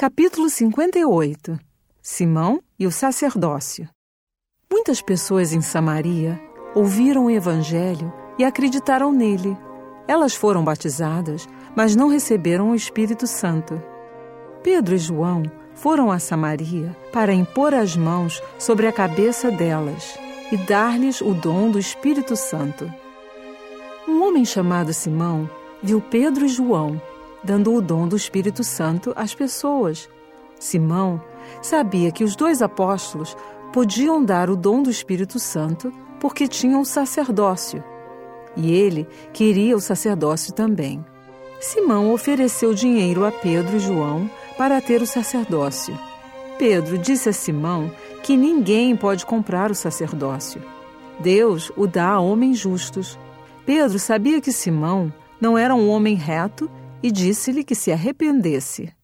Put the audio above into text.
Capítulo 58. Simão e o sacerdócio. Muitas pessoas em Samaria ouviram o Evangelho e acreditaram nele. Elas foram batizadas, mas não receberam o Espírito Santo. Pedro e João foram a Samaria para impor as mãos sobre a cabeça delas e dar-lhes o dom do Espírito Santo. Um homem chamado Simão viu Pedro e João dando o dom do Espírito Santo às pessoas. Simão sabia que os dois apóstolos podiam dar o dom do Espírito Santo porque tinham o sacerdócio, e ele queria o sacerdócio também. Simão ofereceu dinheiro a Pedro e João para ter o sacerdócio. Pedro disse a Simão que ninguém pode comprar o sacerdócio. Deus o dá a homens justos. Pedro sabia que Simão não era um homem reto e disse-lhe que se arrependesse.